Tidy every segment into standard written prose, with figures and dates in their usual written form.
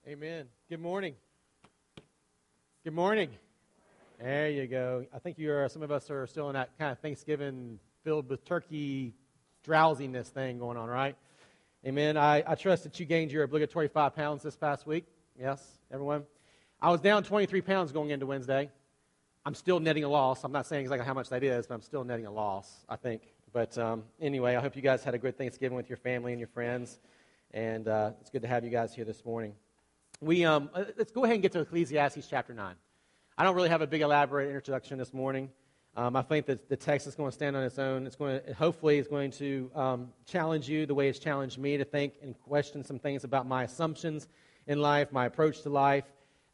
Amen. Good morning. Good morning. There you go. I think some of us are still in that kind of Thanksgiving filled with turkey drowsiness thing going on, right? Amen. I trust that you gained your obligatory 5 pounds this past week. Yes, everyone. I was down 23 pounds going into Wednesday. I'm still netting a loss. I'm not saying exactly how much that is, but I'm still netting a loss, I think. But anyway, I hope you guys had a good Thanksgiving with your family and your friends. And it's good to have you guys here this morning. Let's go ahead and get to Ecclesiastes chapter 9. I don't really have a big elaborate introduction this morning. I think that the text is going to stand on its own. Hopefully it's going to challenge you the way it's challenged me to think and question some things about my assumptions in life, my approach to life.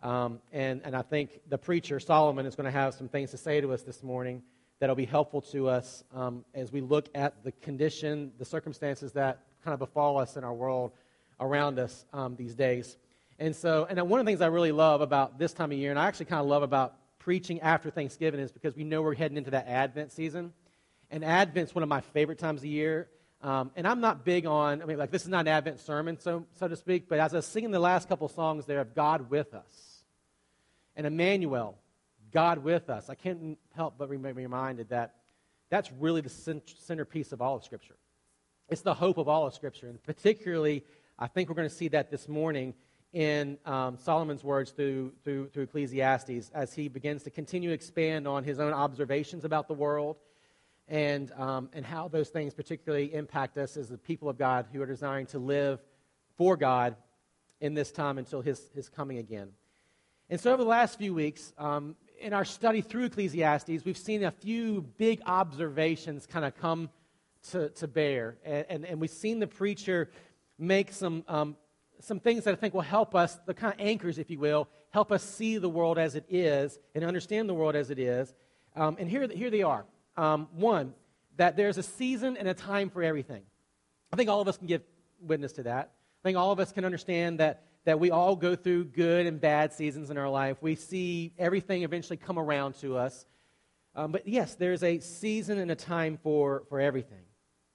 And I think the preacher, Solomon, is going to have some things to say to us this morning that will be helpful to us as we look at the condition, the circumstances that kind of befall us in our world around us these days. And one of the things I really love about this time of year, and I actually kind of love about preaching after Thanksgiving, is because we know we're heading into that Advent season. And Advent's one of my favorite times of year. And I'm not big on, this is not an Advent sermon, so to speak, but as I was singing the last couple songs there of God with us and Emmanuel, God with us, I can't help but be reminded that that's really the centerpiece of all of Scripture. It's the hope of all of Scripture. And particularly, I think we're going to see that this morning in Solomon's words through Ecclesiastes as he begins to continue to expand on his own observations about the world and how those things particularly impact us as the people of God who are desiring to live for God in this time until his coming again. And so over the last few weeks, in our study through Ecclesiastes, we've seen a few big observations kind of come to bear. And we've seen the preacher make some things that I think will help us, the kind of anchors, if you will, help us see the world as it is and understand the world as it is. And here they are. One, that there's a season and a time for everything. I think all of us can give witness to that. I think all of us can understand that we all go through good and bad seasons in our life. We see everything eventually come around to us. But yes, there's a season and a time for everything.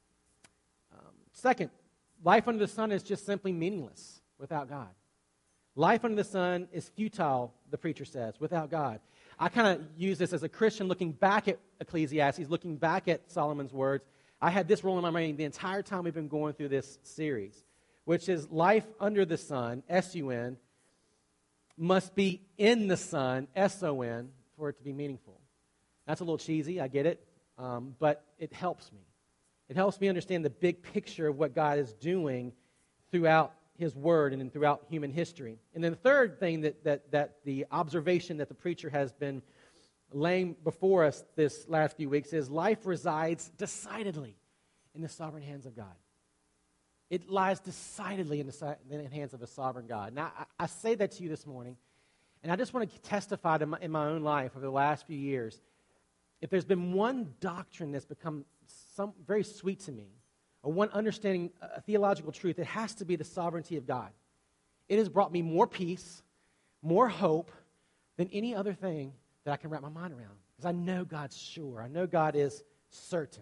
Second, life under the sun is just simply meaningless without God. Life under the sun is futile, the preacher says, without God. I kind of use this as a Christian looking back at Ecclesiastes, looking back at Solomon's words. I had this roll in my mind the entire time we've been going through this series, which is life under the sun, S-U-N, must be in the sun, S-O-N, for it to be meaningful. That's a little cheesy, I get it, but it helps me. It helps me understand the big picture of what God is doing throughout His Word and throughout human history. And then the third thing that the observation that the preacher has been laying before us this last few weeks is life resides decidedly in the sovereign hands of God. It lies decidedly in the hands of a sovereign God. Now, I say that to you this morning, and I just want to testify in my own life over the last few years. If there's been one doctrine that's become very sweet to me, or one understanding a theological truth, it has to be the sovereignty of God. It has brought me more peace, more hope than any other thing that I can wrap my mind around. Because I know God's sure. I know God is certain.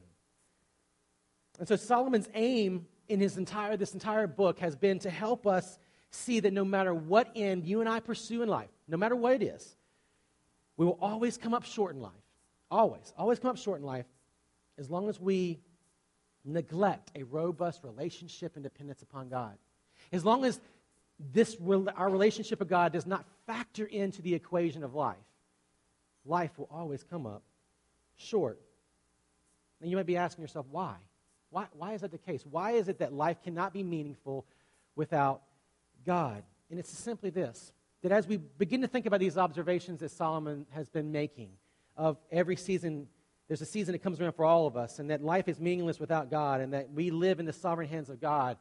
And so Solomon's aim in this entire book has been to help us see that no matter what end you and I pursue in life, no matter what it is, we will always come up short in life. Always come up short in life as long as we neglect a robust relationship and dependence upon God. As long as our relationship with God does not factor into the equation of life, life will always come up short. And you might be asking yourself, why? Why is that the case? Why is it that life cannot be meaningful without God? And it's simply this, that as we begin to think about these observations that Solomon has been making of every season, there's a season that comes around for all of us, and that life is meaningless without God, and that we live in the sovereign hands of God,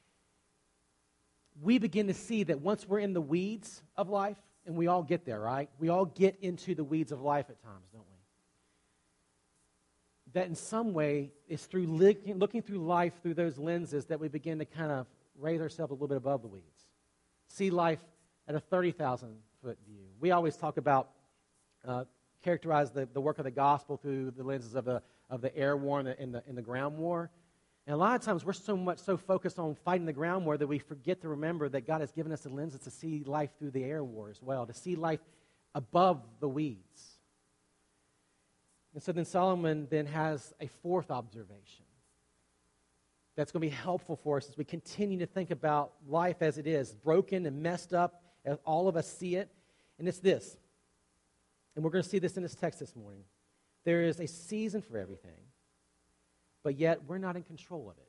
we begin to see that once we're in the weeds of life, and we all get there, right? We all get into the weeds of life at times, don't we? That in some way, it's through looking through life through those lenses that we begin to kind of raise ourselves a little bit above the weeds. See life at a 30,000-foot view. We always talk about characterize the work of the gospel through the lenses of the air war and the ground war. And a lot of times we're so focused on fighting the ground war that we forget to remember that God has given us the lenses to see life through the air war as well, to see life above the weeds. And so then Solomon then has a fourth observation that's going to be helpful for us as we continue to think about life as it is, broken and messed up, as all of us see it. And it's this, and we're going to see this in this text this morning. There is a season for everything, but yet we're not in control of it.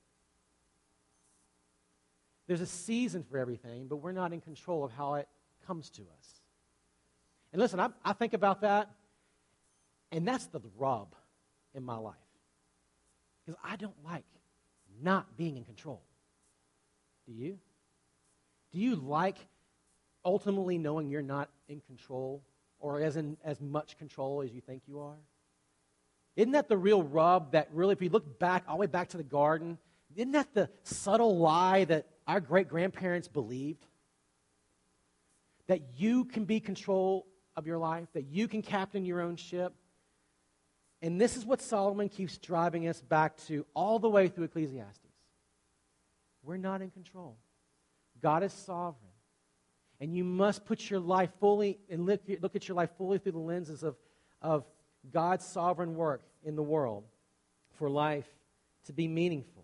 There's a season for everything, but we're not in control of how it comes to us. And listen, I think about that, and that's the rub in my life. Because I don't like not being in control. Do you? Do you like ultimately knowing you're not in control, or as much control as you think you are? Isn't that the real rub that really, if you look back, all the way back to the garden, isn't that the subtle lie that our great-grandparents believed? That you can be control of your life, that you can captain your own ship. And this is what Solomon keeps driving us back to all the way through Ecclesiastes. We're not in control. God is sovereign. And you must put your life fully, and look at your life fully through the lenses of God's sovereign work in the world for life to be meaningful.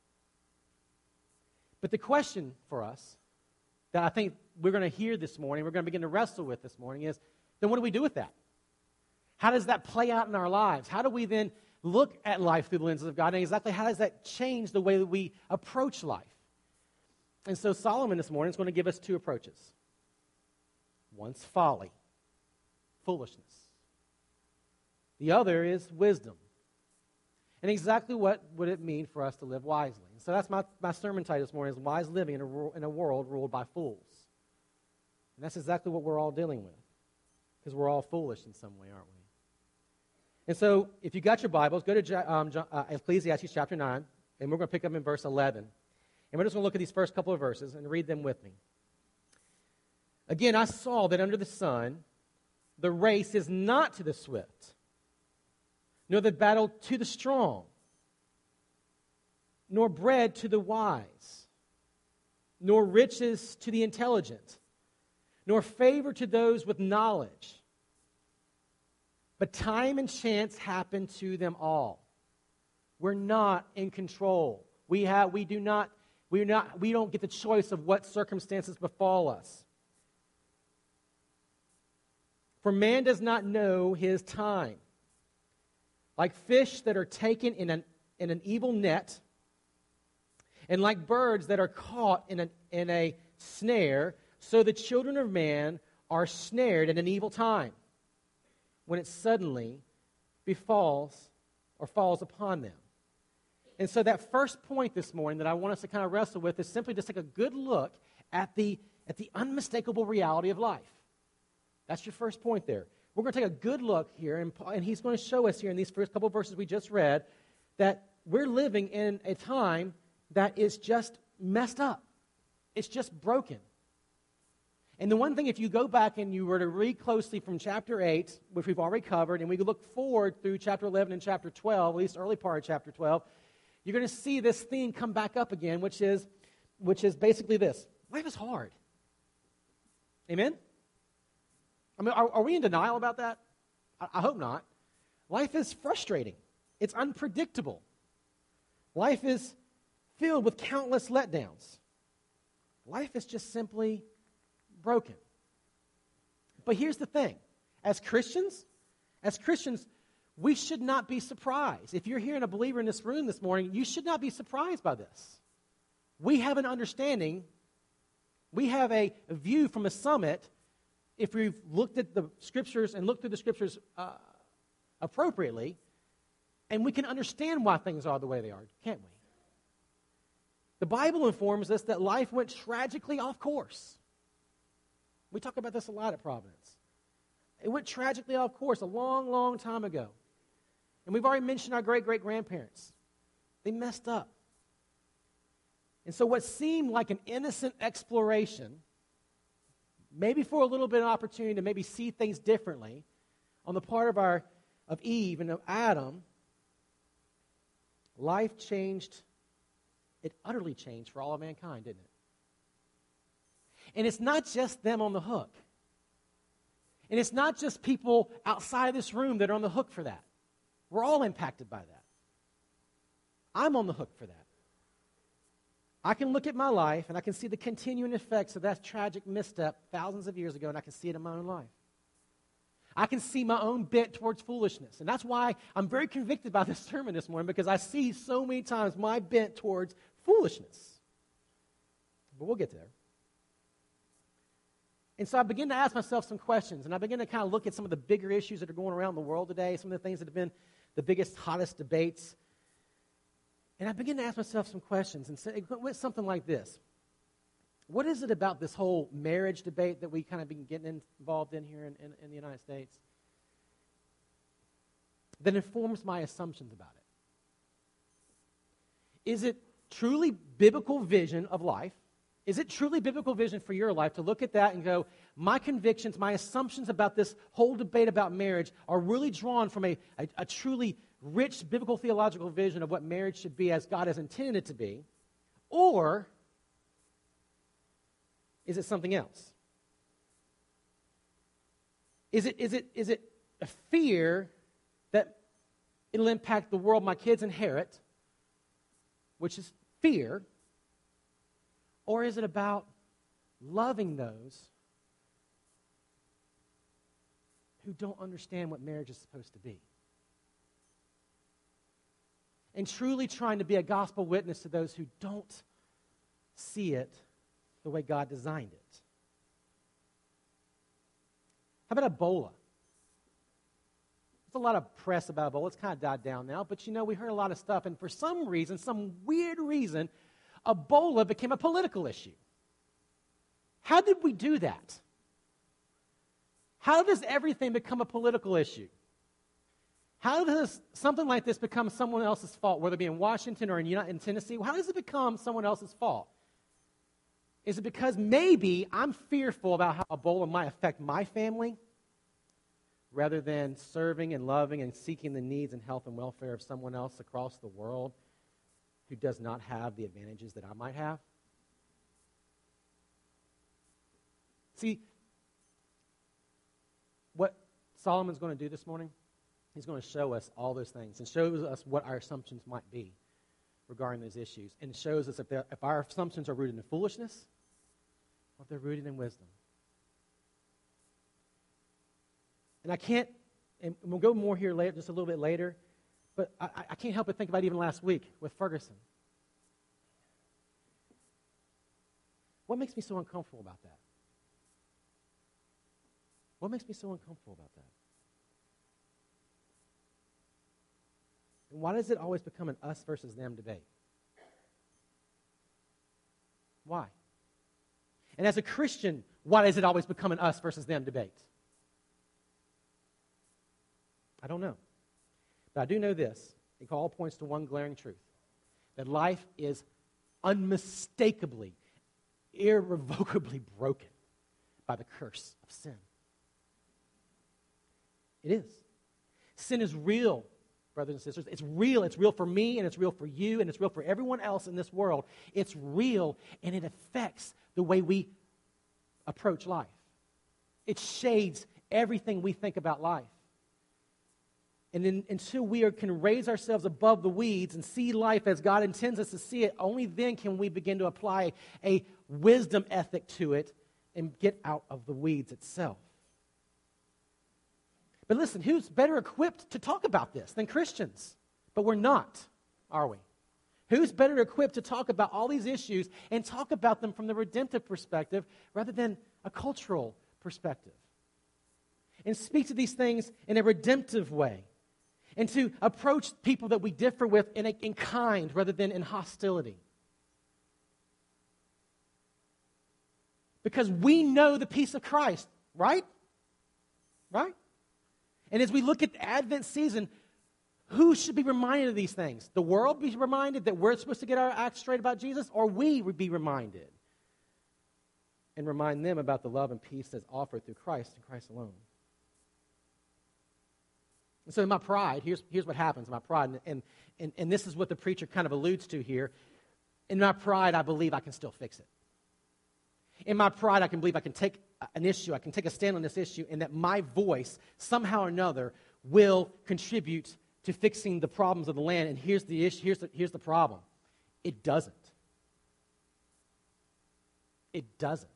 But the question for us that I think we're going to hear this morning, we're going to begin to wrestle with this morning is, then what do we do with that? How does that play out in our lives? How do we then look at life through the lenses of God? And exactly how does that change the way that we approach life? And so Solomon this morning is going to give us two approaches. One's folly, foolishness. The other is wisdom. And exactly what would it mean for us to live wisely? And so that's my sermon title this morning is Wise Living in a World Ruled by Fools. And that's exactly what we're all dealing with. Because we're all foolish in some way, aren't we? And so if you got your Bibles, go to Ecclesiastes chapter 9, and we're going to pick up in verse 11. And we're just going to look at these first couple of verses and read them with me. Again, I saw that under the sun, the race is not to the swift, nor the battle to the strong, nor bread to the wise, nor riches to the intelligent, nor favor to those with knowledge. But time and chance happen to them all. We're not in control. We don't get the choice of what circumstances befall us. For man does not know his time. Like fish that are taken in an evil net, and like birds that are caught in a snare, so the children of man are snared in an evil time, when it suddenly befalls or falls upon them. And so that first point this morning that I want us to kind of wrestle with is simply just take a good look at the unmistakable reality of life. That's your first point there. We're going to take a good look here, and he's going to show us here in these first couple of verses we just read that we're living in a time that is just messed up. It's just broken. And the one thing, if you go back and you were to read closely from chapter 8, which we've already covered, and we look forward through chapter 11 and chapter 12, at least early part of chapter 12, you're going to see this theme come back up again, which is basically this. Life is hard. Amen? I mean, are we in denial about that? I hope not. Life is frustrating. It's unpredictable. Life is filled with countless letdowns. Life is just simply broken. But here's the thing. As Christians, we should not be surprised. If you're hearing a believer in this room this morning, you should not be surprised by this. We have an understanding. We have a view from a summit. If we've looked at the Scriptures and looked through the Scriptures appropriately, and we can understand why things are the way they are, can't we? The Bible informs us that life went tragically off course. We talk about this a lot at Providence. It went tragically off course a long, long time ago. And we've already mentioned our great-great-grandparents. They messed up. And so what seemed like an innocent exploration, maybe for a little bit of opportunity to maybe see things differently on the part of Eve and of Adam, life changed it utterly changed for all of mankind, didn't it? And it's not just them on the hook. And it's not just people outside of this room that are on the hook for that. We're all impacted by that. I'm on the hook for that. I can look at my life and I can see the continuing effects of that tragic misstep thousands of years ago, and I can see it in my own life. I can see my own bent towards foolishness. And that's why I'm very convicted by this sermon this morning, because I see so many times my bent towards foolishness. But we'll get there. And so I begin to ask myself some questions, and I begin to kind of look at some of the bigger issues that are going around the world today, some of the things that have been the biggest, hottest debates. And I begin to ask myself some questions and say something like this. What is it about this whole marriage debate that we kind of been getting involved in here in the United States that informs my assumptions about it? Is it truly biblical vision of life? Is it truly biblical vision for your life to look at that and go, my convictions, my assumptions about this whole debate about marriage are really drawn from a truly rich biblical theological vision of what marriage should be as God has intended it to be? Or is it something else? Is it a fear that it'll impact the world my kids inherit, which is fear? Or is it about loving those who don't understand what marriage is supposed to be? And truly trying to be a gospel witness to those who don't see it the way God designed it. How about Ebola? There's a lot of press about Ebola. It's kind of died down now, but we heard a lot of stuff, and for some reason, some weird reason, Ebola became a political issue. How did we do that? How does everything become a political issue? How does something like this become someone else's fault, whether it be in Washington or in Tennessee? How does it become someone else's fault? Is it because maybe I'm fearful about how Ebola might affect my family rather than serving and loving and seeking the needs and health and welfare of someone else across the world who does not have the advantages that I might have? See, what Solomon's going to do this morning, he's going to show us all those things and shows us what our assumptions might be regarding those issues, and shows us if our assumptions are rooted in foolishness or if they're rooted in wisdom. And I can't, and we'll go more here later, just a little bit later, but I can't help but think about even last week with Ferguson. What makes me so uncomfortable about that? What makes me so uncomfortable about that? And why does it always become an us versus them debate? Why? And as a Christian, why does it always become an us versus them debate? I don't know. But I do know this. It all points to one glaring truth. That life is unmistakably, irrevocably broken by the curse of sin. It is. Sin is real, brothers and sisters. It's real. It's real for me, and it's real for you, and it's real for everyone else in this world. It's real, and it affects the way we approach life. It shades everything we think about life. And until we can raise ourselves above the weeds and see life as God intends us to see it, only then can we begin to apply a wisdom ethic to it and get out of the weeds itself. But listen, who's better equipped to talk about this than Christians? But we're not, are we? Who's better equipped to talk about all these issues and talk about them from the redemptive perspective rather than a cultural perspective? And speak to these things in a redemptive way. And to approach people that we differ with in kind rather than in hostility. Because we know the peace of Christ, right? Right? And as we look at the Advent season, who should be reminded of these things? The world be reminded that we're supposed to get our act straight about Jesus, or we would be reminded and remind them about the love and peace that's offered through Christ and Christ alone. And so in my pride, here's what happens in my pride, and this is what the preacher kind of alludes to here. In my pride, I believe I can still fix it. In my pride, I can believe I can take an issue, I can take a stand on this issue, and that my voice, somehow or another, will contribute to fixing the problems of the land. And here's the issue, here's the problem. It doesn't. It doesn't.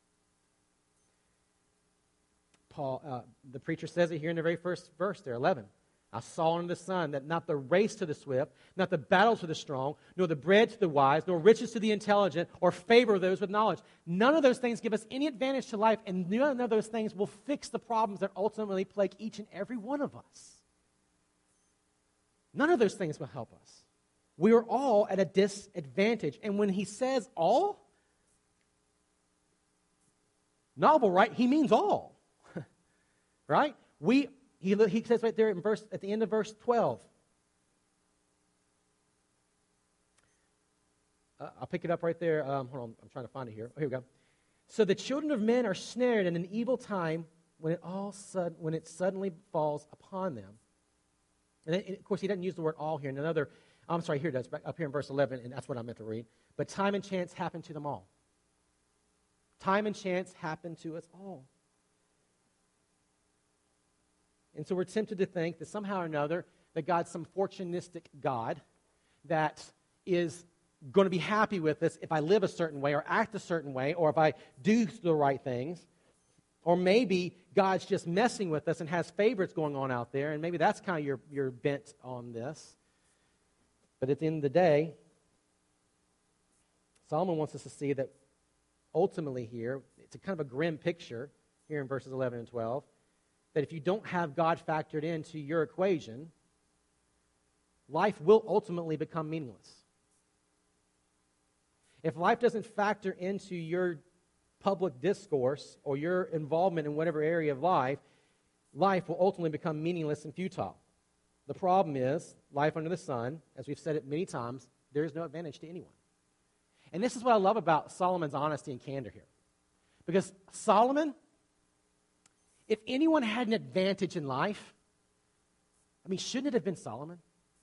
Paul, the preacher says it here in the very first verse there, 11. I saw under the sun that not the race to the swift, not the battle to the strong, nor the bread to the wise, nor riches to the intelligent, or favor of those with knowledge. None of those things give us any advantage to life, and none of those things will fix the problems that ultimately plague each and every one of us. None of those things will help us. We are all at a disadvantage. And when he says all, novel, right? He means all. Right? He says right there at the end of verse 12. I'll pick it up right there. Hold on, I'm trying to find it here. Oh, here we go. So the children of men are snared in an evil time when it suddenly falls upon them. And of course, he doesn't use the word all here. I'm sorry, here it does, up here in verse 11, and that's what I meant to read. But time and chance happen to them all. Time and chance happen to us all. And so we're tempted to think that somehow or another that God's some fortunistic God that is going to be happy with us if I live a certain way or act a certain way or if I do the right things. Or maybe God's just messing with us and has favorites going on out there, and maybe that's kind of your bent on this. But at the end of the day, Solomon wants us to see that ultimately here, it's a kind of a grim picture here in verses 11 and 12, that if you don't have God factored into your equation, life will ultimately become meaningless. If life doesn't factor into your public discourse or your involvement in whatever area of life, life will ultimately become meaningless and futile. The problem is, life under the sun, as we've said it many times, there is no advantage to anyone. And this is what I love about Solomon's honesty and candor here. Because Solomon, if anyone had an advantage in life, shouldn't it have been Solomon?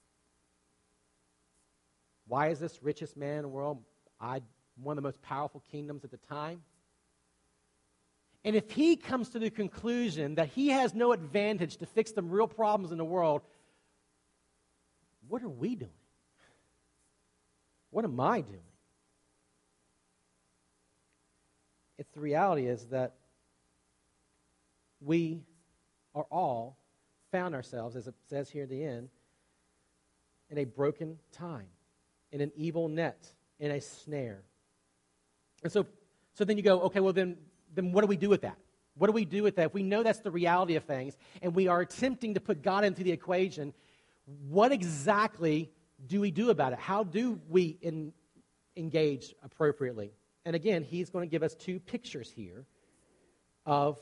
Why is this richest man in the world? One of the most powerful kingdoms at the time. And if he comes to the conclusion that he has no advantage to fix the real problems in the world, what are we doing? What am I doing? The reality is that we are all found ourselves, as it says here at the end, in a broken time, in an evil net, in a snare. And so then you go, okay, well then what do we do with that? What do we do with that? If we know that's the reality of things, and we are attempting to put God into the equation, what exactly do we do about it? How do we engage appropriately? And again, he's going to give us two pictures here of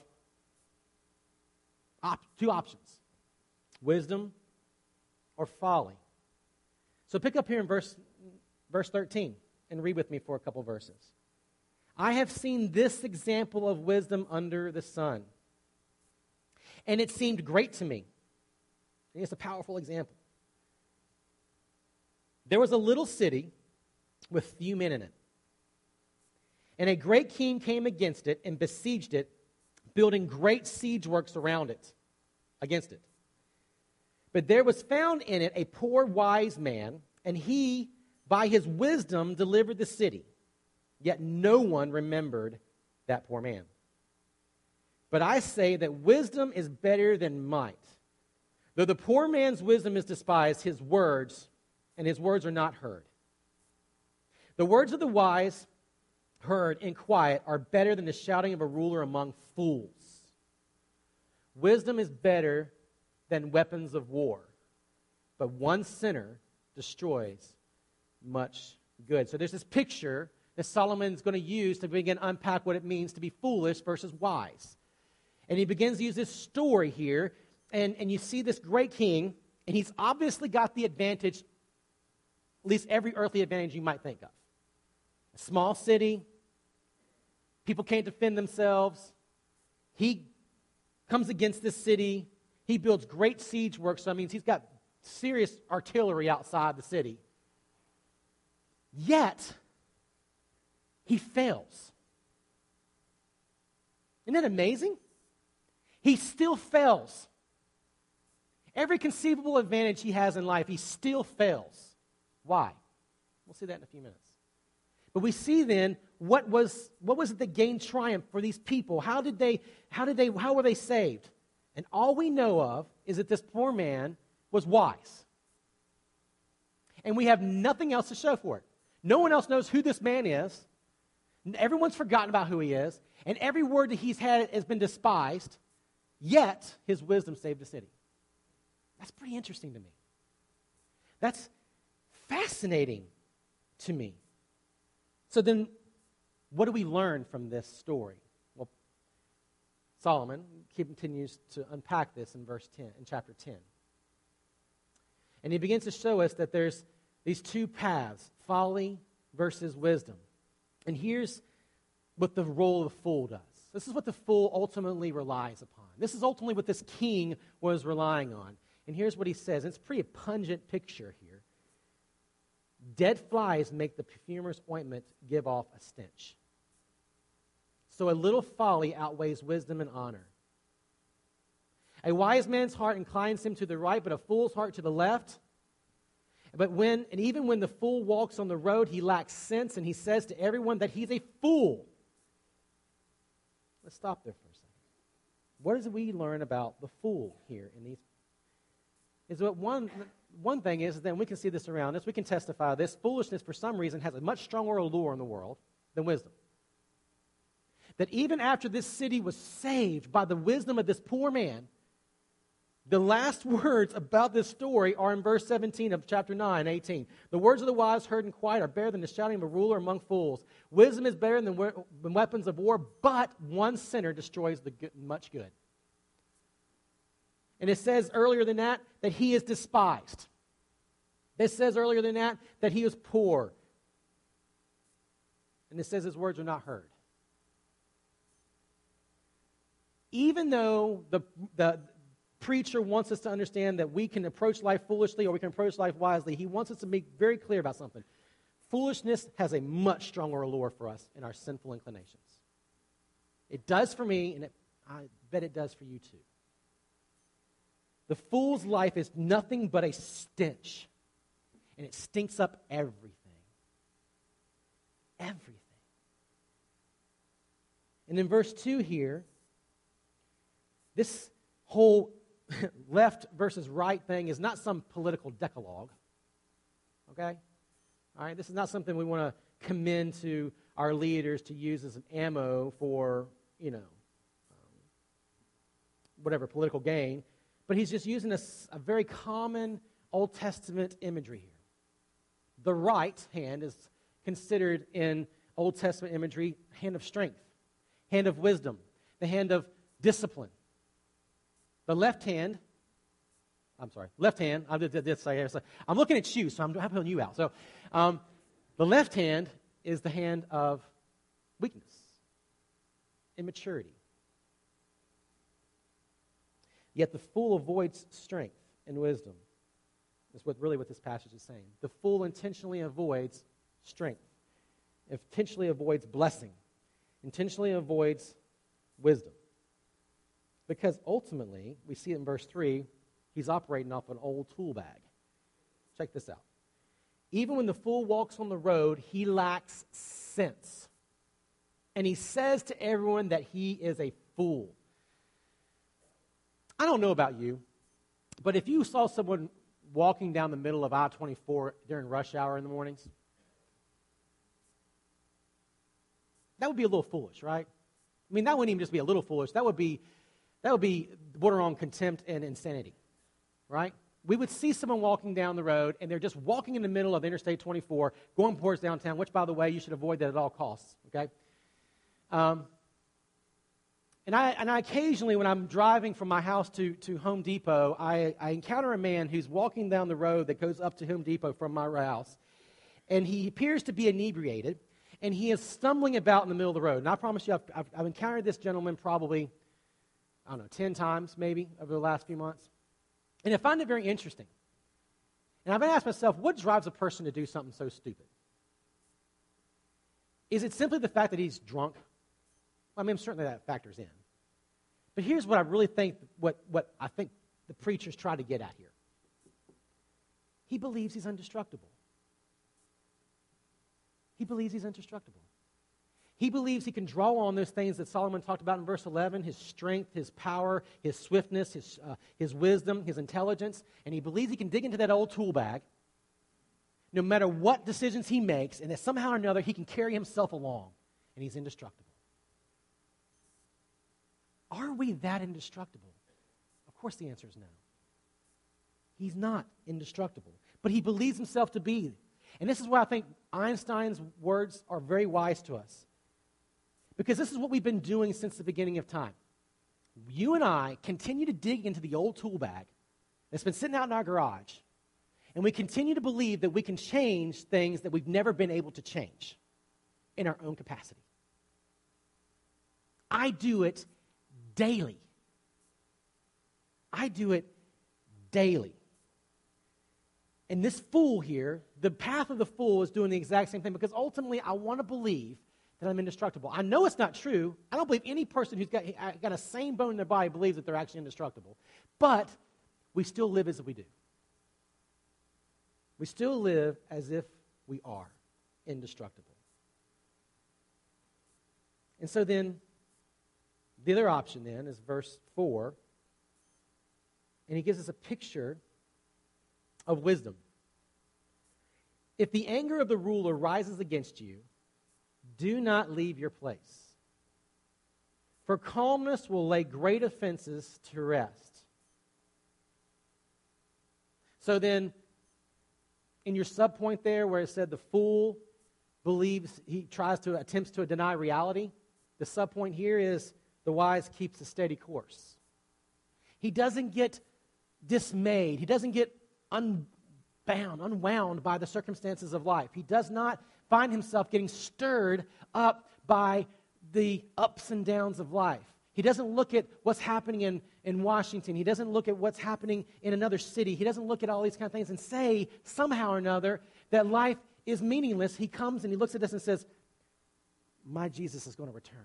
two options: wisdom or folly. So pick up here in verse 13 and read with me for a couple verses. I have seen this example of wisdom under the sun, and it seemed great to me. And it's a powerful example. There was a little city with few men in it, and a great king came against it and besieged it, building great siege works around it, against it. But there was found in it a poor wise man, and he, by his wisdom, delivered the city. Yet no one remembered that poor man. But I say that wisdom is better than might. Though the poor man's wisdom is despised, his words are not heard. The words of the wise heard in quiet are better than the shouting of a ruler among fools. Wisdom is better than weapons of war, but one sinner destroys much good. So there's this picture that Solomon's going to use to begin to unpack what it means to be foolish versus wise. And he begins to use this story here, and you see this great king, and he's obviously got the advantage, at least every earthly advantage you might think of. A small city, people can't defend themselves. He comes against this city. He builds great siege works, so that means he's got serious artillery outside the city. Yet, he fails. Isn't that amazing? He still fails. Every conceivable advantage he has in life, he still fails. Why? We'll see that in a few minutes. But we see then what was it that gained triumph for these people? How were they saved? And all we know of is that this poor man was wise. And we have nothing else to show for it. No one else knows who this man is. Everyone's forgotten about who he is. And every word that he's had has been despised. Yet, his wisdom saved the city. That's pretty interesting to me. That's fascinating to me. So then, what do we learn from this story? Well, Solomon continues to unpack this in chapter 10. And he begins to show us that there's these two paths, folly versus wisdom. And here's what the role of the fool does. This is what the fool ultimately relies upon. This is ultimately what this king was relying on. And here's what he says. It's a pretty pungent picture here. Dead flies make the perfumer's ointment give off a stench. So a little folly outweighs wisdom and honor. A wise man's heart inclines him to the right, but a fool's heart to the left. Even when the fool walks on the road, he lacks sense, and he says to everyone that he's a fool. Let's stop there for a second. What does we learn about the fool here in these? Is what one thing is, then we can see this around us. We can testify this. Foolishness, for some reason, has a much stronger allure in the world than wisdom. That even after this city was saved by the wisdom of this poor man, the last words about this story are in verse 17 of chapter 9, 18. The words of the wise heard in quiet are better than the shouting of a ruler among fools. Wisdom is better than weapons of war, but one sinner destroys much good. And it says earlier than that he is despised. It says earlier than that he was poor. And it says his words are not heard. Even though the preacher wants us to understand that we can approach life foolishly or we can approach life wisely, he wants us to make very clear about something. Foolishness has a much stronger allure for us in our sinful inclinations. It does for me, and I bet it does for you too. The fool's life is nothing but a stench, and it stinks up everything. Everything. And in verse 2 here, this whole left versus right thing is not some political decalogue. Okay? All right? This is not something we want to commend to our leaders to use as an ammo for, whatever political gain. But he's just using a very common Old Testament imagery here. The right hand is considered in Old Testament imagery hand of strength, hand of wisdom, the hand of discipline. The left hand, I'm looking at you, so I'm helping you out. So the left hand is the hand of weakness, immaturity. Yet the fool avoids strength and wisdom. That's what this passage is saying. The fool intentionally avoids strength, intentionally avoids blessing, intentionally avoids wisdom. Because ultimately, we see it in verse 3, he's operating off an old tool bag. Check this out. Even when the fool walks on the road, he lacks sense. And he says to everyone that he is a fool. I don't know about you, but if you saw someone walking down the middle of I-24 during rush hour in the mornings, that would be a little foolish, right? I mean, that wouldn't even just be a little foolish. That would be border on contempt and insanity, right? We would see someone walking down the road, and they're just walking in the middle of Interstate 24, going towards downtown, which, by the way, you should avoid that at all costs, okay? And I occasionally, when I'm driving from my house to Home Depot, I encounter a man who's walking down the road that goes up to Home Depot from my house, and he appears to be inebriated, and he is stumbling about in the middle of the road. And I promise you, I've encountered this gentleman probably, 10 times maybe over the last few months. And I find it very interesting. And I've been asking myself, what drives a person to do something so stupid? Is it simply the fact that he's drunk? I mean, certainly that factors in. But here's what I really think, what I think the preachers try to get at here. He believes he's indestructible. He believes he's indestructible. He believes he can draw on those things that Solomon talked about in verse 11, his strength, his power, his swiftness, his wisdom, his intelligence, and he believes he can dig into that old tool bag no matter what decisions he makes, and that somehow or another he can carry himself along, and he's indestructible. Are we that indestructible? Of course the answer is no. He's not indestructible, but he believes himself to be. And this is why I think Einstein's words are very wise to us. Because this is what we've been doing since the beginning of time. You and I continue to dig into the old tool bag that's been sitting out in our garage, and we continue to believe that we can change things that we've never been able to change in our own capacity. I do it daily. I do it daily. And this fool here, the path of the fool is doing the exact same thing, because ultimately I want to believe that I'm indestructible. I know it's not true. I don't believe any person who's got a sane bone in their body believes that they're actually indestructible. But we still live as if we do. We still live as if we are indestructible. And so then, the other option then is verse 4. And he gives us a picture of wisdom. If the anger of the ruler rises against you, do not leave your place. For calmness will lay great offenses to rest. So then, in your subpoint there where it said the fool believes, he attempts to deny reality, the subpoint here is the wise keeps a steady course. He doesn't get dismayed. He doesn't get unwound by the circumstances of life. He does not find himself getting stirred up by the ups and downs of life. He doesn't look at what's happening in Washington. He doesn't look at what's happening in another city. He doesn't look at all these kind of things and say somehow or another that life is meaningless. He comes and he looks at us and says, my Jesus is going to return.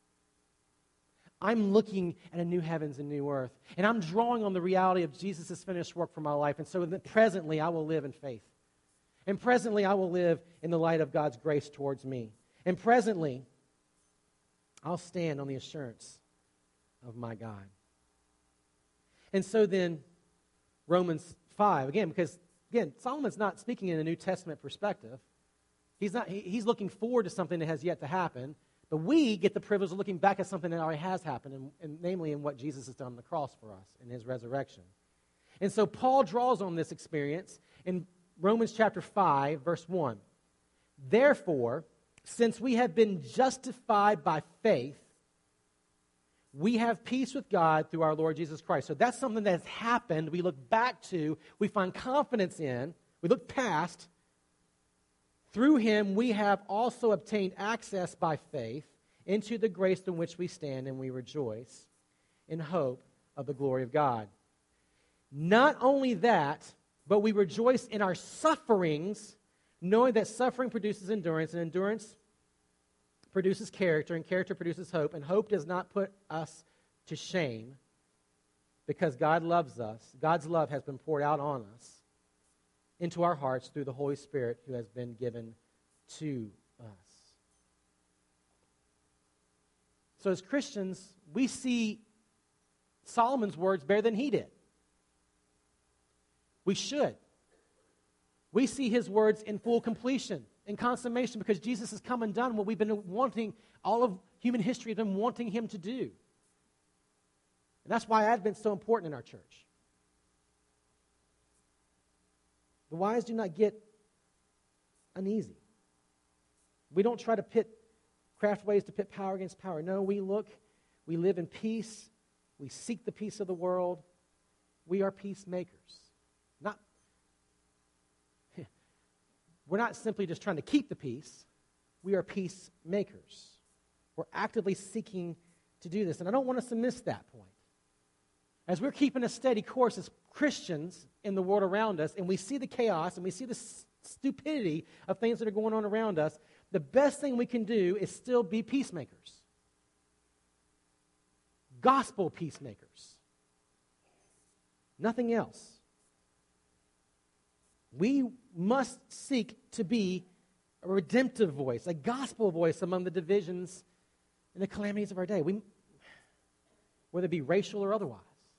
I'm looking at a new heavens and new earth, and I'm drawing on the reality of Jesus' finished work for my life, and so presently I will live in faith. And presently I will live in the light of God's grace towards me. And presently I'll stand on the assurance of my God. And so then, Romans 5, because Solomon's not speaking in a New Testament perspective. He's looking forward to something that has yet to happen, but we get the privilege of looking back at something that already has happened, and namely in what Jesus has done on the cross for us in his resurrection. And so Paul draws on this experience in Romans chapter 5, verse 1. Therefore, since we have been justified by faith, we have peace with God through our Lord Jesus Christ. So that's something that has happened. We look back to, we find confidence in, we look past. Through him, we have also obtained access by faith into the grace in which we stand, and we rejoice in hope of the glory of God. Not only that, but we rejoice in our sufferings, knowing that suffering produces endurance, and endurance produces character, and character produces hope, and hope does not put us to shame, because God loves us. God's love has been poured out on us into our hearts through the Holy Spirit who has been given to us. So as Christians, we see Solomon's words better than he did. We should. We see his words in full completion, in consummation, because Jesus has come and done what we've been wanting, all of human history has been wanting him to do. And that's why Advent's so important in our church. The wise do not get uneasy. We don't try to craft ways to pit power against power. No, we live in peace. We seek the peace of the world. We are peacemakers. We're not simply just trying to keep the peace. We are peacemakers. We're actively seeking to do this. And I don't want us to miss that point. As we're keeping a steady course as Christians in the world around us, and we see the chaos and we see the stupidity of things that are going on around us, the best thing we can do is still be peacemakers. Gospel peacemakers. Nothing else. We must seek to be a redemptive voice, a gospel voice among the divisions and the calamities of our day, whether it be racial or otherwise.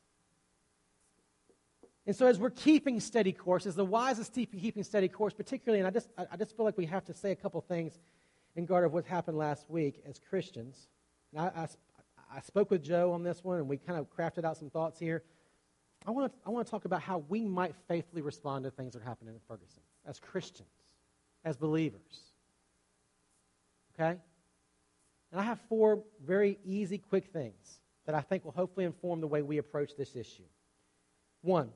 And so as we're keeping steady course, as the wisest keeping steady course, particularly, and I just feel like we have to say a couple things in regard of what happened last week as Christians. And I spoke with Joe on this one, and we kind of crafted out some thoughts here. I want to talk about how we might faithfully respond to things that are happening in Ferguson as Christians, as believers. Okay? And I have 4 very easy, quick things that I think will hopefully inform the way we approach this issue. 1,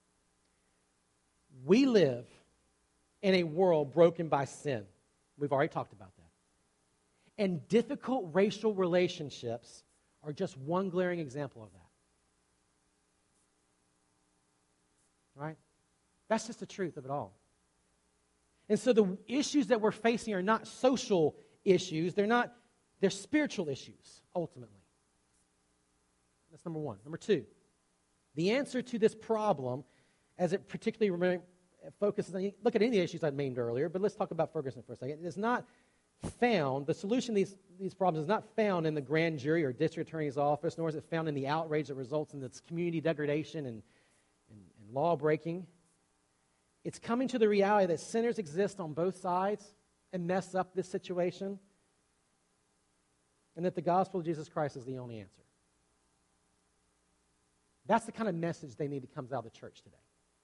we live in a world broken by sin. We've already talked about that. And difficult racial relationships are just one glaring example of that. Right? That's just the truth of it all. And so the issues that we're facing are not social issues. They're spiritual issues, ultimately. That's number 1. Number 2, the answer to this problem, as it particularly focuses on, look at any of the issues I named earlier, but let's talk about Ferguson for a second. It is not found, the solution to these problems is not found in the grand jury or district attorney's office, nor is it found in the outrage that results in this community degradation and law breaking. It's coming to the reality that sinners exist on both sides and mess up this situation, and that the gospel of Jesus Christ is the only answer. That's the kind of message they need that comes out of the church today.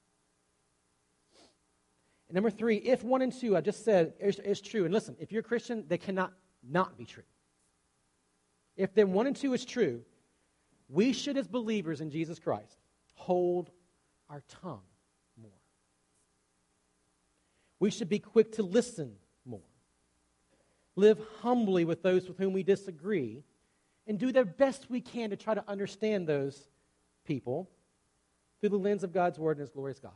And number 3, if 1 and 2, I just said, is true, and listen, if you're a Christian, they cannot not be true. If then 1 and 2 is true, we should, as believers in Jesus Christ, hold our tongue more. We should be quick to listen more. Live humbly with those with whom we disagree, and do the best we can to try to understand those people through the lens of God's Word and His glorious gospel.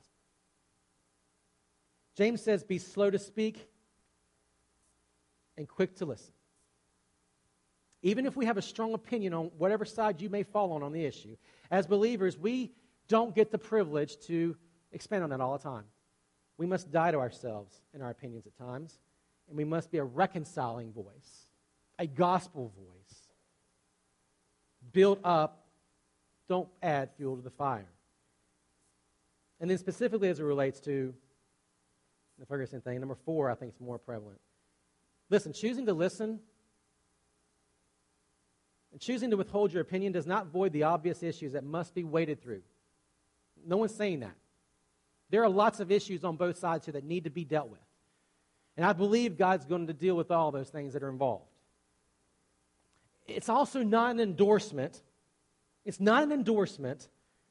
James says, be slow to speak and quick to listen. Even if we have a strong opinion on whatever side you may fall on the issue, as believers, we don't get the privilege to expand on that all the time. We must die to ourselves and our opinions at times, and we must be a reconciling voice, a gospel voice. Build up, don't add fuel to the fire. And then specifically as it relates to the Ferguson thing, number 4, I think is more prevalent. Listen, choosing to listen and choosing to withhold your opinion does not void the obvious issues that must be waded through. No one's saying that. There are lots of issues on both sides here that need to be dealt with. And I believe God's going to deal with all those things that are involved. It's also not an endorsement. It's not an endorsement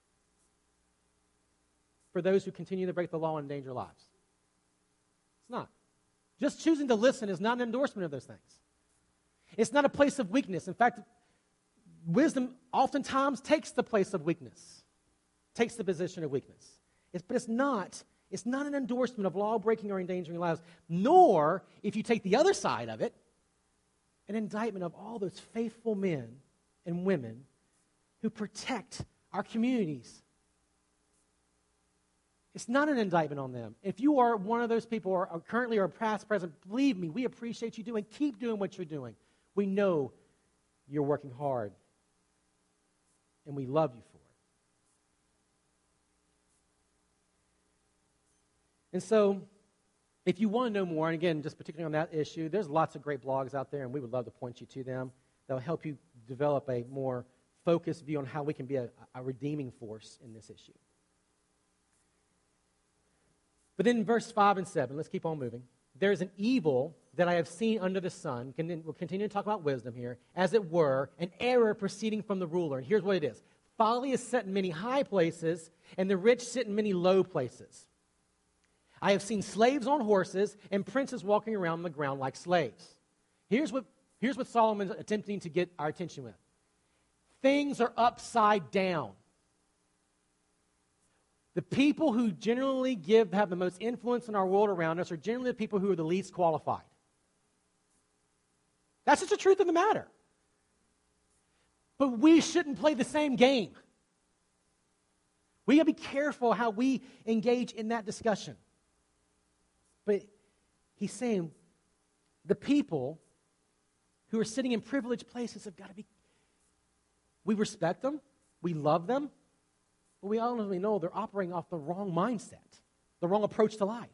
for those who continue to break the law and endanger lives. It's not. Just choosing to listen is not an endorsement of those things. It's not a place of weakness. In fact, wisdom oftentimes takes the place of weakness, takes the position of weakness. But it's not an endorsement of law-breaking or endangering lives, nor, if you take the other side of it, an indictment of all those faithful men and women who protect our communities. It's not an indictment on them. If you are one of those people, or currently or past, present, believe me, we appreciate you doing. Keep doing what you're doing. We know you're working hard, and we love you for it. And so, if you want to know more, and again, just particularly on that issue, there's lots of great blogs out there, and we would love to point you to them. That'll help you develop a more focused view on how we can be a redeeming force in this issue. But then in verse 5 and 7, let's keep on moving. There is an evil that I have seen under the sun. We'll continue to talk about wisdom here. As it were, an error proceeding from the ruler. And here's what it is. Folly is set in many high places, and the rich sit in many low places. I have seen slaves on horses and princes walking around the ground like slaves. Here's what Solomon's attempting to get our attention with. Things are upside down. The people who generally have the most influence in our world around us are generally the people who are the least qualified. That's just the truth of the matter. But we shouldn't play the same game. We got to be careful how we engage in that discussion. But he's saying the people who are sitting in privileged places have got to be, we respect them, we love them, but we honestly know they're operating off the wrong mindset, the wrong approach to life.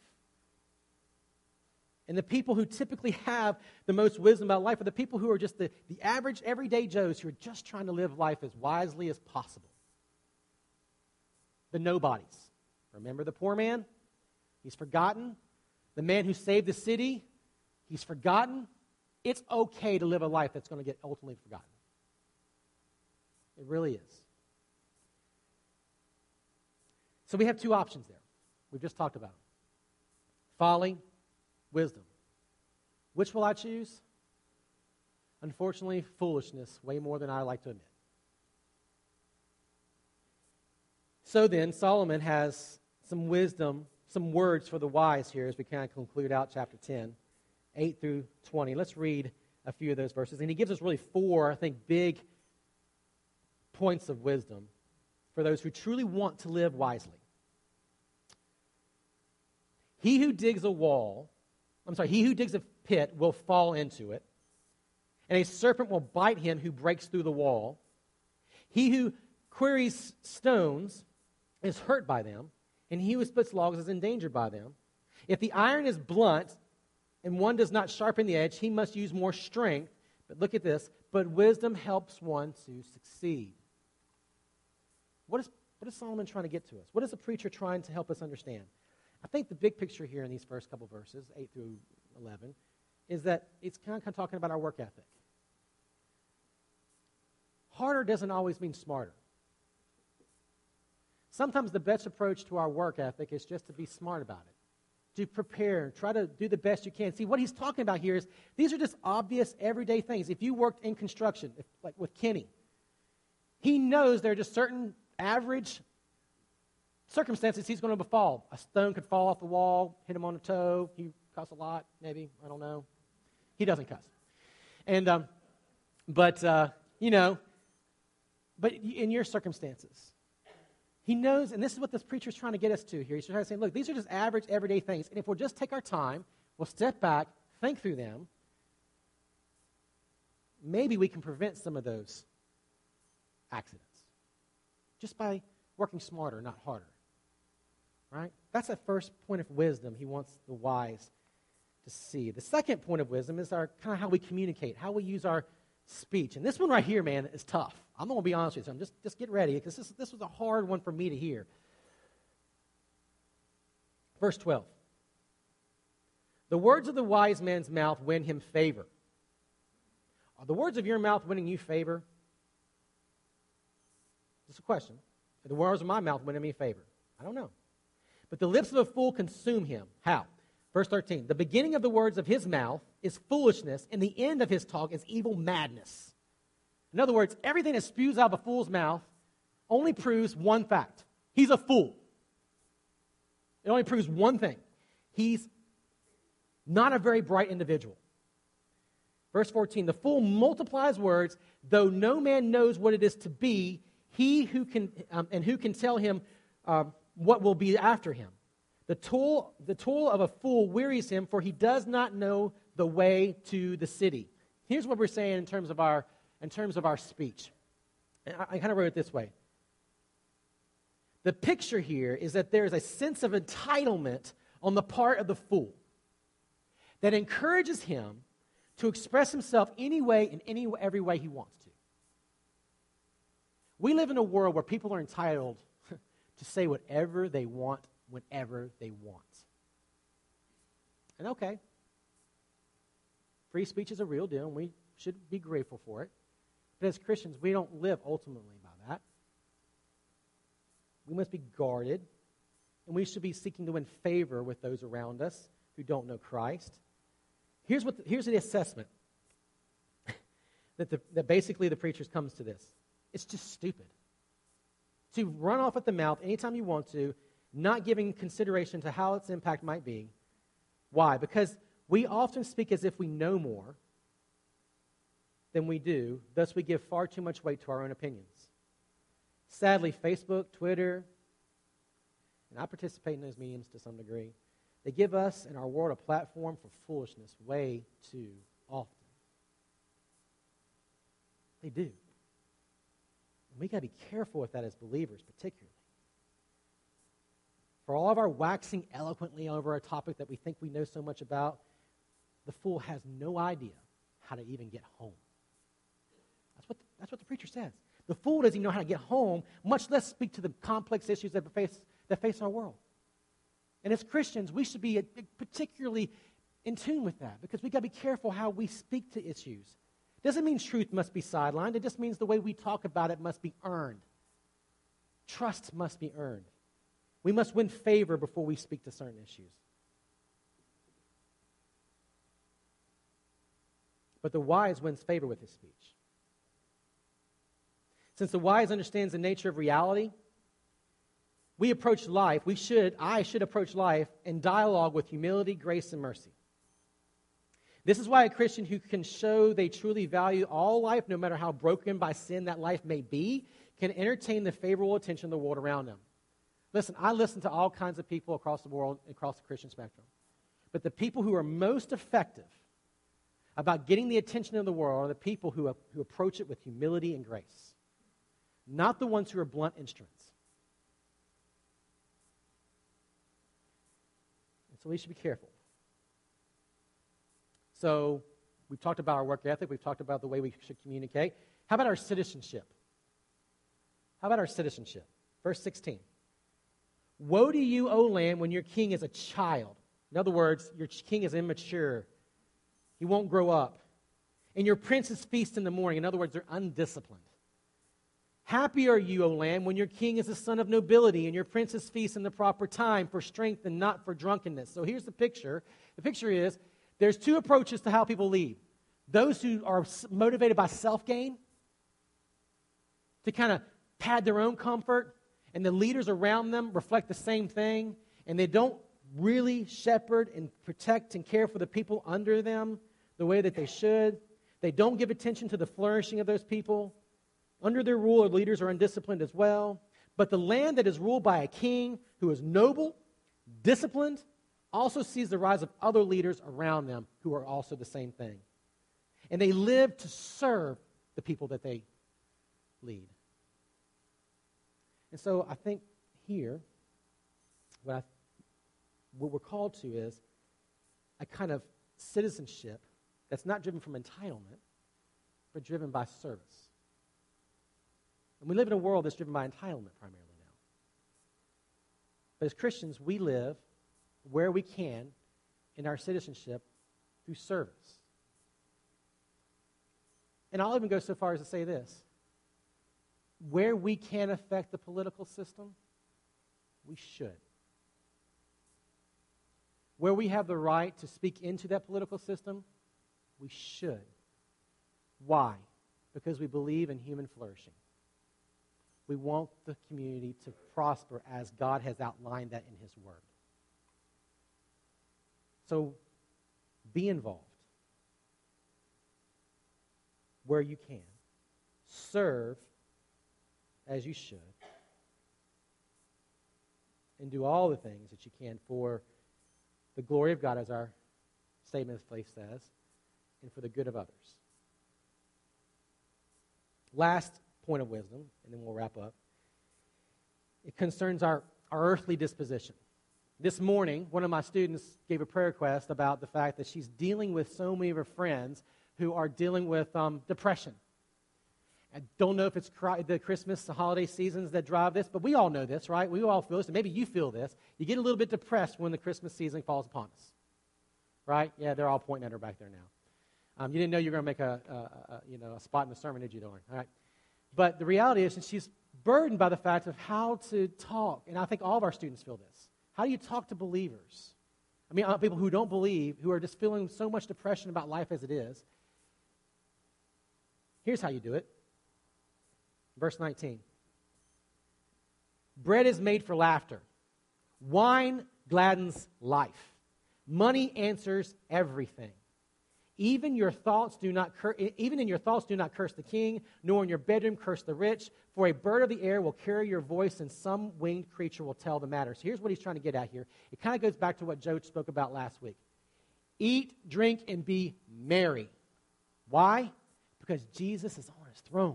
And the people who typically have the most wisdom about life are the people who are just the average, everyday Joes who are just trying to live life as wisely as possible. The nobodies. Remember the poor man? He's forgotten. The man who saved the city, he's forgotten. It's okay to live a life that's going to get ultimately forgotten. It really is. So we have two options there. We've just talked about them. Folly, wisdom. Which will I choose? Unfortunately, foolishness, way more than I like to admit. So then, Solomon has some wisdom, some words for the wise here as we kind of conclude out chapter 10, 8 through 20. Let's read a few of those verses. And he gives us really four, I think, big points of wisdom for those who truly want to live wisely. He who digs a pit will fall into it, and a serpent will bite him who breaks through the wall. He who quarries stones is hurt by them, and he who splits logs is endangered by them. If the iron is blunt and one does not sharpen the edge, he must use more strength. But look at this. But wisdom helps one to succeed. What is Solomon trying to get to us? What is the preacher trying to help us understand? I think the big picture here in these first couple verses, 8 through 11, is that it's kind of talking about our work ethic. Harder doesn't always mean smarter. Sometimes the best approach to our work ethic is just to be smart about it, to prepare, try to do the best you can. See, what he's talking about here is these are just obvious, everyday things. If you worked in construction, like with Kenny, he knows there are just certain average circumstances he's going to befall. A stone could fall off the wall, hit him on the toe. He cuss a lot, maybe. I don't know. He doesn't cuss. And, but in your circumstances, he knows, and this is what this preacher is trying to get us to here. He's trying to say, look, these are just average, everyday things. And if we'll just take our time, we'll step back, think through them, maybe we can prevent some of those accidents just by working smarter, not harder. Right? That's that first point of wisdom he wants the wise to see. The second point of wisdom is our kind of how we communicate, how we use our speech. And this one right here, man, is tough. I'm going to be honest with you. Just get ready, because this was a hard one for me to hear. Verse 12. The words of the wise man's mouth win him favor. Are the words of your mouth winning you favor? Just a question. Are the words of my mouth winning me favor? I don't know. But the lips of a fool consume him. How? Verse 13. The beginning of the words of his mouth is foolishness, and the end of his talk is evil madness. In other words, everything that spews out of a fool's mouth only proves one fact. He's a fool. It only proves one thing. He's not a very bright individual. Verse 14. The fool multiplies words, though no man knows what it is to be. He who can tell him what will be after him. The toil of a fool wearies him, for he does not know the way to the city. Here's what we're saying in terms of our speech. And I kind of wrote it this way. The picture here is that there is a sense of entitlement on the part of the fool that encourages him to express himself any way in every way he wants to. We live in a world where people are entitled to say whatever they want, whenever they want. And okay, free speech is a real deal, and we should be grateful for it. But as Christians, we don't live ultimately by that. We must be guarded, and we should be seeking to win favor with those around us who don't know Christ. Here's the assessment that basically the preacher comes to this. It's just stupid to run off at the mouth anytime you want to, not giving consideration to how its impact might be. Why? Because we often speak as if we know more than we do. Thus, we give far too much weight to our own opinions. Sadly, Facebook, Twitter, and I participate in those mediums to some degree, they give us and our world a platform for foolishness way too often. They do. And we got to be careful with that as believers, particularly. For all of our waxing eloquently over a topic that we think we know so much about, the fool has no idea how to even get home. That's what the preacher says. The fool doesn't even know how to get home, much less speak to the complex issues that face our world. And as Christians, we should be particularly in tune with that, because we've got to be careful how we speak to issues. Doesn't mean truth must be sidelined. It just means the way we talk about it must be earned. Trust must be earned. We must win favor before we speak to certain issues. But the wise wins favor with his speech. Since the wise understands the nature of reality, we approach life, I should approach life in dialogue with humility, grace, and mercy. This is why a Christian who can show they truly value all life, no matter how broken by sin that life may be, can entertain the favorable attention of the world around them. Listen, I listen to all kinds of people across the world, across the Christian spectrum. But the people who are most effective about getting the attention of the world are the people who approach it with humility and grace, not the ones who are blunt instruments. And so we should be careful. So we've talked about our work ethic. We've talked about the way we should communicate. How about our citizenship? Verse 16. Woe to you, O land, when your king is a child. In other words, your king is immature. He won't grow up. And your princes feast in the morning. In other words, they're undisciplined. Happy are you, O land, when your king is a son of nobility and your princes feast in the proper time for strength and not for drunkenness. So here's the picture. The picture is there's two approaches to how people lead. Those who are motivated by self-gain to kind of pad their own comfort, and the leaders around them reflect the same thing, and they don't really shepherd and protect and care for the people under them the way that they should. They don't give attention to the flourishing of those people. Under their rule, the leaders are undisciplined as well. But the land that is ruled by a king who is noble, disciplined, also sees the rise of other leaders around them who are also the same thing. And they live to serve the people that they lead. And so I think here, what we're called to is a kind of citizenship that's not driven from entitlement, but driven by service. And we live in a world that's driven by entitlement primarily now. But as Christians, we live where we can in our citizenship through service. And I'll even go so far as to say this. Where we can affect the political system, we should. Where we have the right to speak into that political system, we should. Why? Because we believe in human flourishing. We want the community to prosper as God has outlined that in His Word. So be involved where you can. Serve as you should. And do all the things that you can for the glory of God, as our statement of faith says, and for the good of others. Last point of wisdom, and then we'll wrap up. It concerns our earthly disposition. This morning, one of my students gave a prayer request about the fact that she's dealing with so many of her friends who are dealing with depression. I don't know if it's the Christmas, the holiday seasons that drive this, but we all know this, right? We all feel this, and maybe you feel this. You get a little bit depressed when the Christmas season falls upon us, right? Yeah, they're all pointing at her back there now. You didn't know you were going to make a spot in the sermon, did you, Dorn? All right. But the reality is that she's burdened by the fact of how to talk, and I think all of our students feel this. How do you talk to believers? I mean, people who don't believe, who are just feeling so much depression about life as it is. Here's how you do it. Verse 19. Bread is made for laughter. Wine gladdens life. Money answers everything. Even in your thoughts do not curse the king, nor in your bedroom curse the rich, for a bird of the air will carry your voice, and some winged creature will tell the matter. So here's what he's trying to get at here. It kind of goes back to what Joe spoke about last week. Eat, drink, and be merry. Why? Because Jesus is on his throne.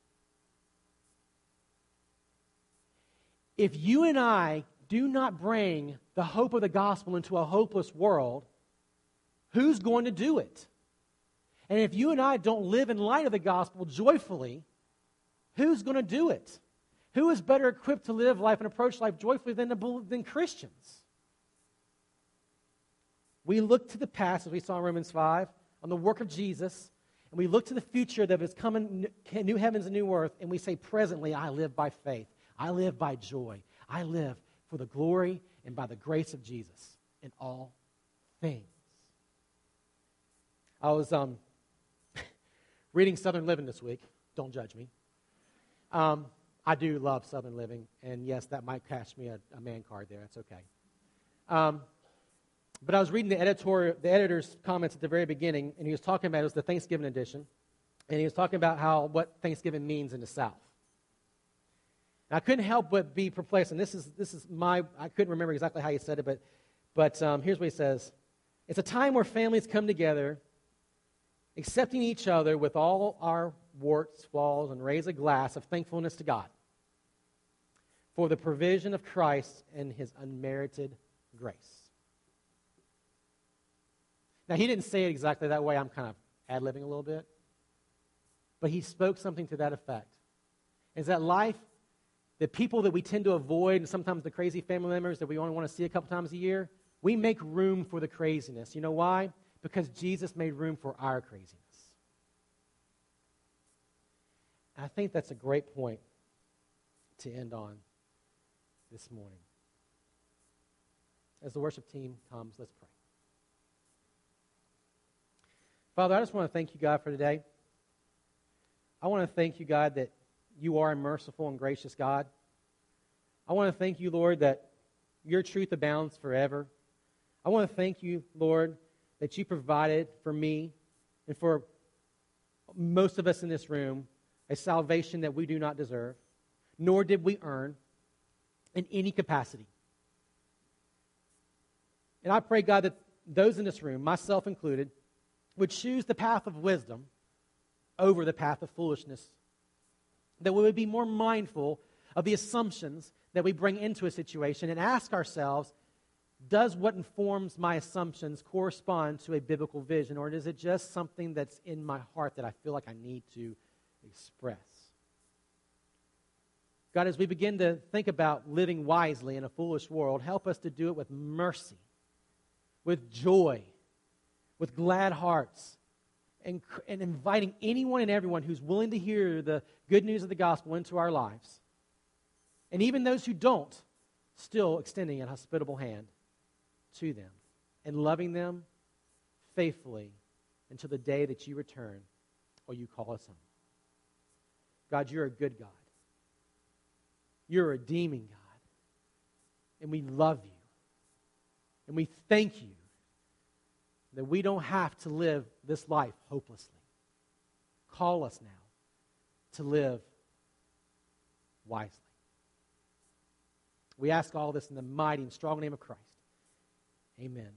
If you and I do not bring the hope of the gospel into a hopeless world, who's going to do it? And if you and I don't live in light of the gospel joyfully, who's going to do it? Who is better equipped to live life and approach life joyfully than Christians? We look to the past, as we saw in Romans 5, on the work of Jesus, and we look to the future that is coming, new heavens and new earth, and we say, presently, I live by faith. I live by joy. I live for the glory and by the grace of Jesus in all things. I was reading Southern Living this week. Don't judge me. I do love Southern Living, and yes, that might catch me a man card there. That's okay. But I was reading the editor's comments at the very beginning, and he was talking about, it was the Thanksgiving edition, and he was talking about what Thanksgiving means in the South. And I couldn't help but be perplexed, and this is I couldn't remember exactly how he said it, but here's what he says. It's a time where families come together, accepting each other with all our warts, flaws, and raise a glass of thankfulness to God for the provision of Christ and his unmerited grace. Now, he didn't say it exactly that way. I'm kind of ad-libbing a little bit. But he spoke something to that effect. Is that life, the people that we tend to avoid, and sometimes the crazy family members that we only want to see a couple times a year, we make room for the craziness. You know why? Because Jesus made room for our craziness. And I think that's a great point to end on this morning. As the worship team comes, let's pray. Father, I just want to thank you, God, for today. I want to thank you, God, that you are a merciful and gracious God. I want to thank you, Lord, that your truth abounds forever. I want to thank you, Lord, that you provided for me and for most of us in this room a salvation that we do not deserve, nor did we earn in any capacity. And I pray, God, that those in this room, myself included, would choose the path of wisdom over the path of foolishness. That we would be more mindful of the assumptions that we bring into a situation and ask ourselves, does what informs my assumptions correspond to a biblical vision, or is it just something that's in my heart that I feel like I need to express? God, as we begin to think about living wisely in a foolish world, help us to do it with mercy, with joy, with glad hearts, and inviting anyone and everyone who's willing to hear the good news of the gospel into our lives. And even those who don't, still extending a hospitable hand to them and loving them faithfully until the day that you return or you call us home. God, you're a good God. You're a redeeming God. And we love you. And we thank you that we don't have to live this life hopelessly. Call us now to live wisely. We ask all this in the mighty and strong name of Christ. Amen.